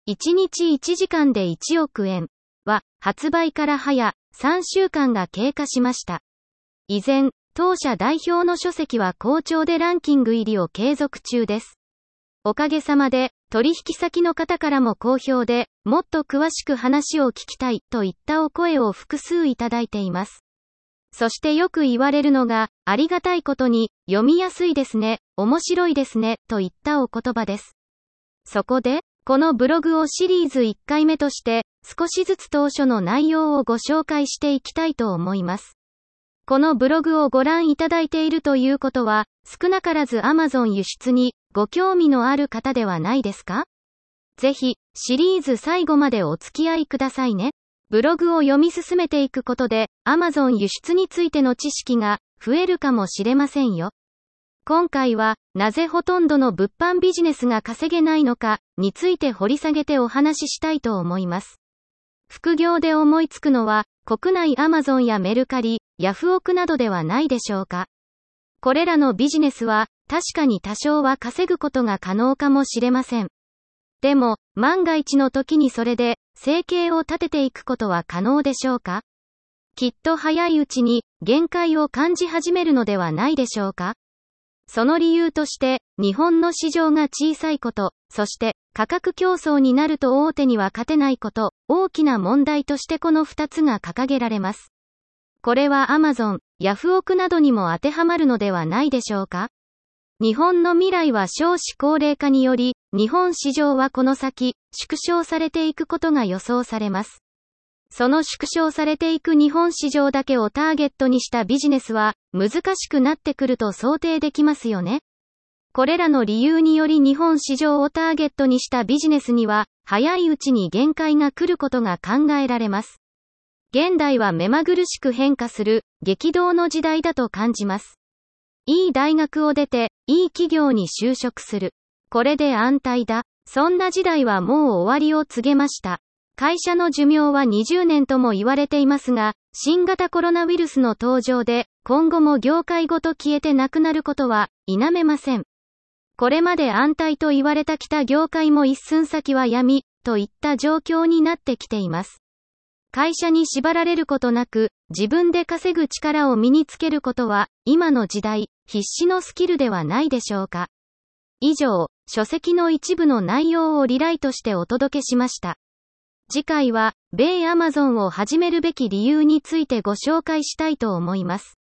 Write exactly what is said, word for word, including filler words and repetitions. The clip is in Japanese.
いちにちいちじかんでいちおくえんは、発売から早さんしゅうかんが経過しました。依然、当社代表の書籍は好調でランキング入りを継続中です。おかげさまで、取引先の方からも好評で、もっと詳しく話を聞きたいといったお声を複数いただいています。そしてよく言われるのが、ありがたいことに、読みやすいですね、面白いですね、といったお言葉です。そこで、このブログをシリーズいっかいめとして、少しずつ当初の内容をご紹介していきたいと思います。このブログをご覧いただいているということは、少なからず Amazon 輸出にご興味のある方ではないですか？ぜひ、シリーズ最後までお付き合いくださいね。ブログを読み進めていくことで、Amazon 輸出についての知識が増えるかもしれませんよ。今回は、なぜほとんどの物販ビジネスが稼げないのかについて掘り下げてお話ししたいと思います。副業で思いつくのは、国内 Amazon やメルカリ、ヤフオクなどではないでしょうか。これらのビジネスは、確かに多少は稼ぐことが可能かもしれません。でも、万が一の時にそれで、生計を立てていくことは可能でしょうか？きっと早いうちに、限界を感じ始めるのではないでしょうか？その理由として、日本の市場が小さいこと、そして、価格競争になると大手には勝てないこと、大きな問題としてこのふたつが掲げられます。これは Amazon、ヤフオクなどにも当てはまるのではないでしょうか？日本の未来は少子高齢化により、日本市場はこの先、縮小されていくことが予想されます。その縮小されていく日本市場だけをターゲットにしたビジネスは、難しくなってくると想定できますよね。これらの理由により日本市場をターゲットにしたビジネスには、早いうちに限界が来ることが考えられます。現代は目まぐるしく変化する、激動の時代だと感じます。いい大学を出て、いい企業に就職する。これで安泰だ。そんな時代はもう終わりを告げました。会社の寿命はにじゅうねんとも言われていますが、新型コロナウイルスの登場で、今後も業界ごと消えてなくなることは、否めません。これまで安泰と言われた北業界も一寸先は闇、といった状況になってきています。会社に縛られることなく、自分で稼ぐ力を身につけることは、今の時代、必死のスキルではないでしょうか。以上、書籍の一部の内容をリライトしてお届けしました。次回は、米 Amazon を始めるべき理由についてご紹介したいと思います。